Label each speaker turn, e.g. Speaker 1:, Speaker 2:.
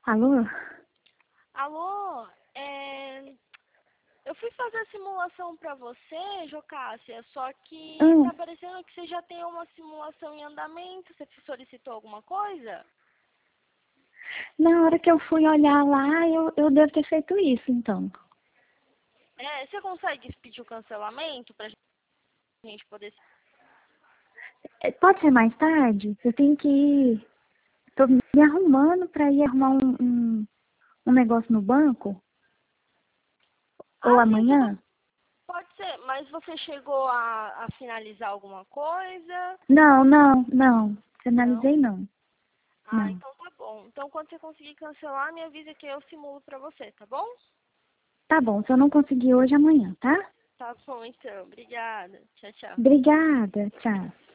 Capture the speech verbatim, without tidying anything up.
Speaker 1: Alô?
Speaker 2: Alô, é... eu fui fazer a simulação pra você, Jocássia, só que
Speaker 1: Hum,
Speaker 2: tá parecendo que você já tem uma simulação em andamento. Você solicitou alguma coisa?
Speaker 1: na hora que eu fui olhar lá, eu, eu devo ter feito isso, então.
Speaker 2: É, você consegue pedir o cancelamento pra gente poder...
Speaker 1: É, pode ser mais tarde? Eu tenho que ir. Tô me arrumando pra ir arrumar um, um, um negócio no banco. Ou
Speaker 2: Ah, sim, tudo
Speaker 1: amanhã?
Speaker 2: pode ser, mas você chegou a, a finalizar alguma coisa?
Speaker 1: Não, não, não.
Speaker 2: Não?
Speaker 1: Finalizei não.
Speaker 2: Ah,
Speaker 1: Não.
Speaker 2: então tá bom. Então quando você conseguir cancelar, me avisa que eu simulo pra você, tá bom?
Speaker 1: Tá bom, se eu não conseguir hoje, amanhã, tá?
Speaker 2: Tá bom, então. Obrigada. Tchau, tchau.
Speaker 1: Obrigada, tchau.